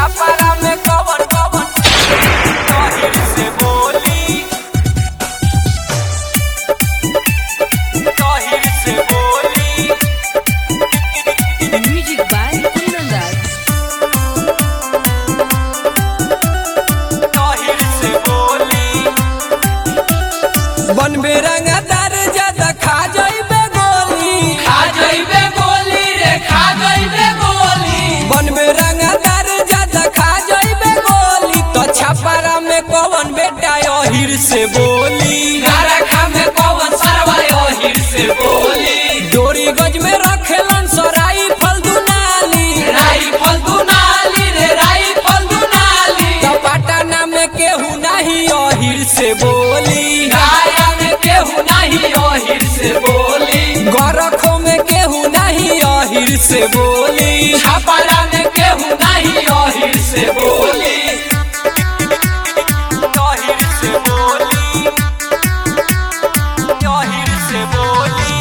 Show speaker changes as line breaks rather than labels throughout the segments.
छपरा में कवन कवन तोहिर से बोली, तोहिर से बोली।
म्यूजिक बाय कुंदन
तोहिर से बोली। बनबे रंगदार ज्यादा खा जाइबे गोली,
खा जाइबे गोली रे खा जाइबे गोली।
बनबे रंगदार ज्यादा खा जाइबे गोली। तो छपरा में कवन बेटा ओहिर से बोली,
गारखा में कौन सरवा ओहिर से बोली।
डोरी गज में रखेलन सराई फल दुनाली,
राइफल दुनाली रे राइफल दुनाली।
तो पटना में केहू नहीं ओहिर से बोली,
गाया में केहू नहीं ओहिर से बोली।
गरखों में केहू नहीं ओहिर से बोली।
छपरा में केहू नहीं ओहिर से बोली।
ओहिर से बोली, ओहिर से बोली।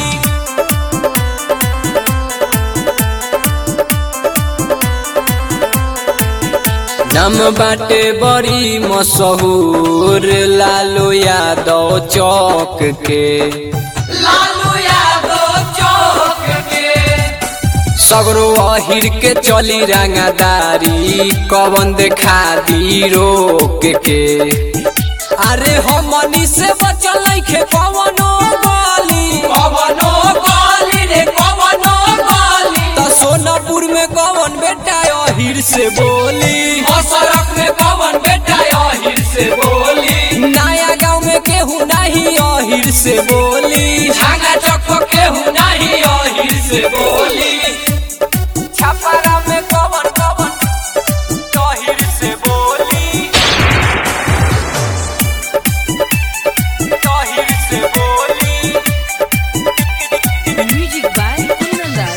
नाम बाटे बड़ी मशहूर लालू यादव चौक के,
लालू यादव चौक के।
सगरो अहिर के चली रंगदारी कवन देखा दी रोक के। अरे हमनी से बचल नइखे कवनो गली,
कवनो गली रे कवनो गली।
तो सोनापुर में कवन बेटा अहिर से बोली,
सड़क में कवन बेटा ओहिर से बोली।
नया गांव में केहू नहीं अहिर से बोली।
झांगा चौक केहू नहीं ओहिर से बोली।
छपरा में कवन कवन तोहिर से बोली, तोहिर से बोली।
म्यूजिक बाय कुंदन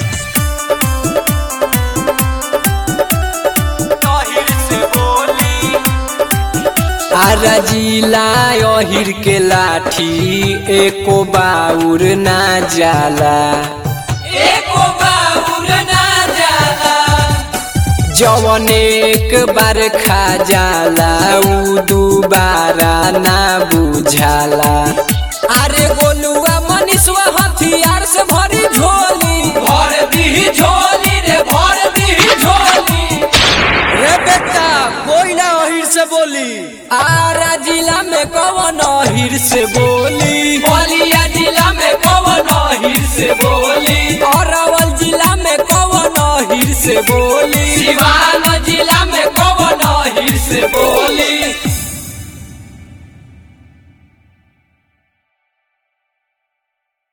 तोहिर से बोली। आरा जिला ओहिर के लाठी एको बाउर ना जाला,
एको बाउर ना जाला।
जवन एक बार खा जाला उ दोबारा ना बुझाला। अरे गोलुआ मनीषवा हथियार से भरी झोली,
भर दी झोली रे भर दी झोली।
रे बेटा कोई ना अहिर से बोली। आरा जिला में कवन अहिर से बोली,
बलिया जिला में कवन ओहिर से बोली।
अरवल जिला में कवन अहिर से बोली।
सिवान जिला में